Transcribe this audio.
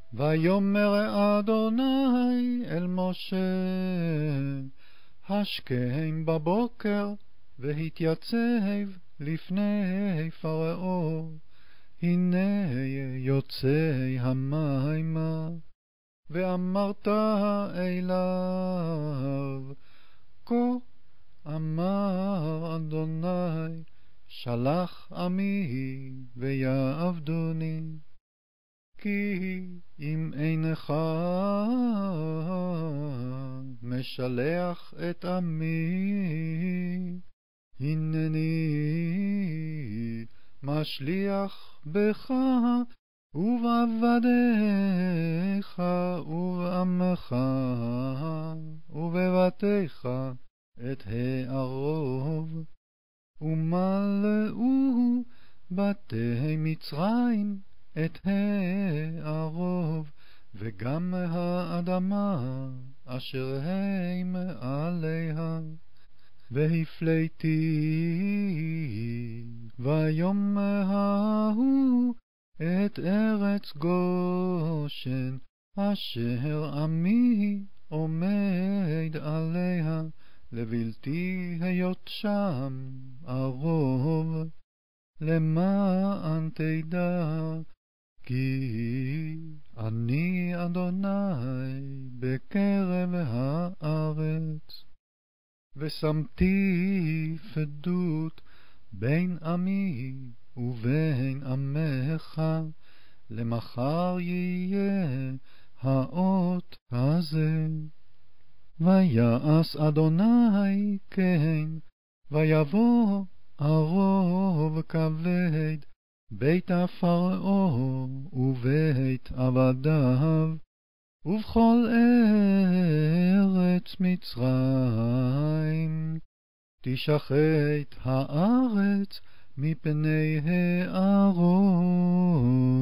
ויאמר אדוני אל משה, השכם בבוקר והתייצב לפני פרעה, הנה יוצא המימה. ואמרת אליו, כה אמר אדוני, שלח עמי ויעבדוני, כי אם אינך משלח את עמי, הנני משליח בך ובעבדיך ובעמך ובבתיך את הערוב, ומלאו בתי מצרים את הערוב, וגם האדמה אשר הם עליה. והפליתי ביום ההוא את ארץ גושן, אשר עמי עומד עליה, לבלתי היות שם ערוב, למען תדע כי אני אדוני בקרב הארץ. ושמתי פדות בין עמי ובין עמך, למחר יהיה האות הזה. ויעש אדוני כן, ויבוא ערוב כבד בית פרעה ובית עבדיו, ובכל ארץ מצרים, תשחט הארץ מפני הערוב.